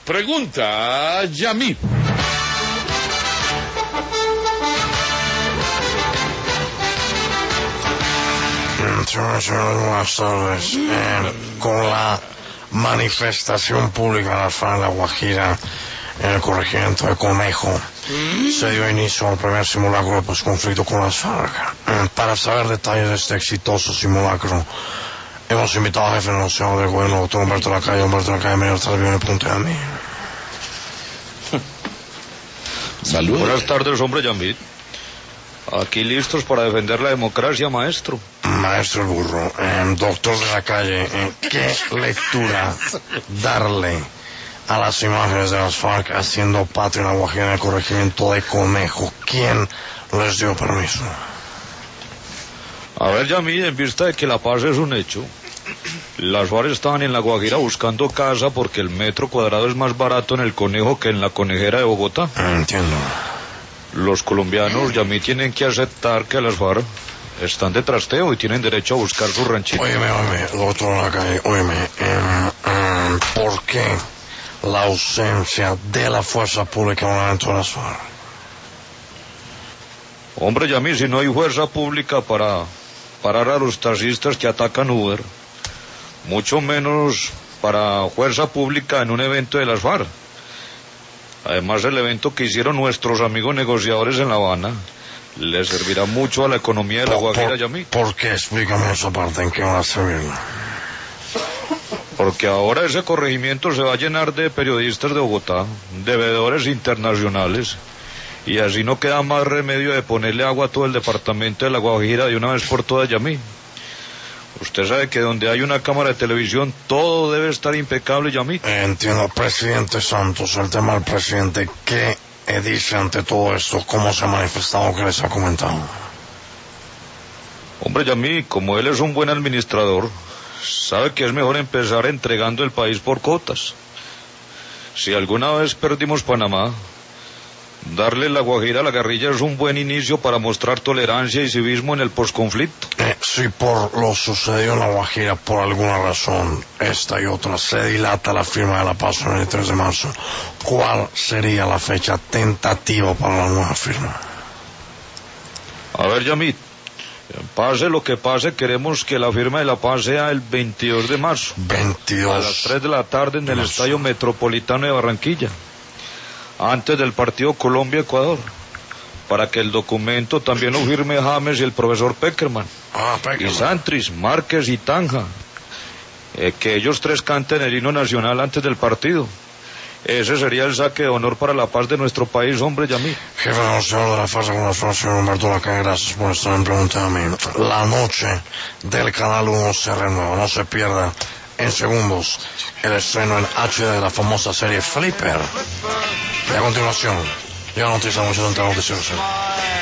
Pregunta Yamit. Buenas tardes. Con la manifestación pública en las FARC de La Guajira, en el corregimiento de Conejo, se dio inicio al primer simulacro de posconflicto con las FARC. Para saber detalles de este exitoso simulacro, hemos invitado al jefe negociador del gobierno, doctor Humberto Lacalle. Humberto Lacalle, medio television, punto a mí. Saludos. Buenas tardes, hombre Yamit. Aquí listos para defender la democracia, maestro. Maestro Burro, doctor de la calle, ¿qué lectura darle a las imágenes de las FARC haciendo patria en La Guajira en el corregimiento de Conejo? ¿Quién les dio permiso? A ver, Yamit, en vista de que la paz es un hecho, las FARC estaban en La Guajira buscando casa porque el metro cuadrado es más barato en el Conejo que en la Conejera de Bogotá. Entiendo. Los colombianos, Yamit, tienen que aceptar que las FARC están de trasteo y tienen derecho a buscar su ranchito. Óyeme, doctor de la calle, ¿por qué la ausencia de la fuerza pública en el momento de las FARC? Hombre, Yamit, si no hay fuerza pública para parar a los taxistas que atacan Uber, mucho menos para fuerza pública en un evento de las FARC. Además, el evento que hicieron nuestros amigos negociadores en La Habana le servirá mucho a la economía de La Guajira, Yamit. ¿Por qué? Explícame esa parte, ¿en qué va a servir? Porque ahora ese corregimiento se va a llenar de periodistas de Bogotá, de veedores internacionales, y así no queda más remedio de ponerle agua a todo el departamento de La Guajira de una vez por todas, Yamit. Usted sabe que donde hay una cámara de televisión todo debe estar impecable, Yamit. Entiendo, presidente Santos, el tema del presidente, ¿qué dice ante todo esto? ¿Cómo se ha manifestado? ¿Qué les ha comentado? Hombre, Yamit, como él es un buen administrador, sabe que es mejor empezar entregando el país por cuotas. Si alguna vez perdimos Panamá, darle La Guajira a la guerrilla es un buen inicio para mostrar tolerancia y civismo en el posconflicto. Si por lo sucedido en La Guajira, por alguna razón, esta y otra, se dilata la firma de la paz el 23 de marzo, ¿cuál sería la fecha tentativa para la nueva firma? A ver, Yamit, pase lo que pase, queremos que la firma de la paz sea el 22 de marzo. 22. A las 3 de la tarde en el Estadio Metropolitano de Barranquilla, antes del partido Colombia-Ecuador, para que el documento también lo firme James y el profesor Peckerman. Y Santris, Márquez y Tanja. Que ellos tres canten el himno nacional antes del partido. Ese sería el saque de honor para la paz de nuestro país, hombre, Yamit. Jefe negociador de la FARC con la señor Humberto Lacalle, gracias por estar en Pregunta a mí. La noche del Canal 1 se renueva, no se pierda en segundos el estreno en HD de la famosa serie Flipper. Y a continuación, ya no utiliza mucho de noticiero.